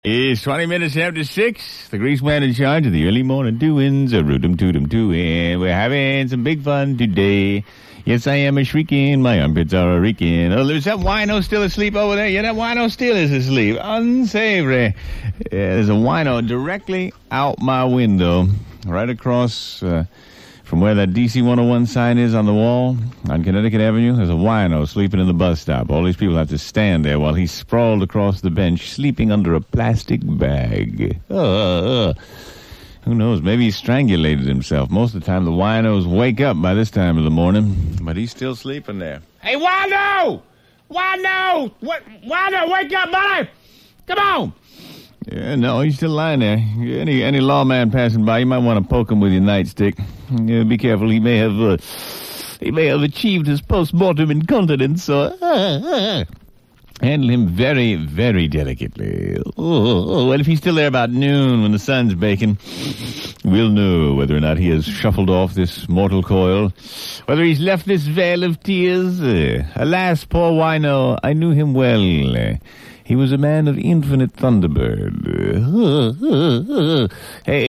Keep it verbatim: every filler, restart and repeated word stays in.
It's twenty minutes after six. The grease man in charge of the early morning doings. A rootum tootum tooin'. We're having some big fun today. Yes, I am a shrieking. My armpits are a reeking. Oh, there's that wino still asleep over there. Yeah, that wino still is asleep. Unsavory. Yeah, there's a wino directly out my window, right across uh, from where that D C one oh one sign is on the wall on Connecticut Avenue. There's a wino sleeping in the bus stop. All these people have to stand there while he's sprawled across the bench, sleeping under a plastic bag. Uh, uh. Who knows? Maybe he strangulated himself. Most of the time, the winos wake up by this time of the morning, but he's still sleeping there. Hey, wino! Wino! What? Wino, wake up, buddy! Come on! Yeah, no, he's still lying there. Any any lawman passing by, you might want to poke him with your nightstick. Yeah, be careful, he may have uh, he may have achieved his post-mortem incontinence, so uh, uh, handle him very, very delicately. Oh, oh, well, if he's still there about noon when the sun's baking, we'll know whether or not he has shuffled off this mortal coil, whether he's left this vale of tears. Uh, alas, poor wino, I knew him well. Uh, he was a man of infinite thunderbird. Uh, uh, uh, uh. Hey,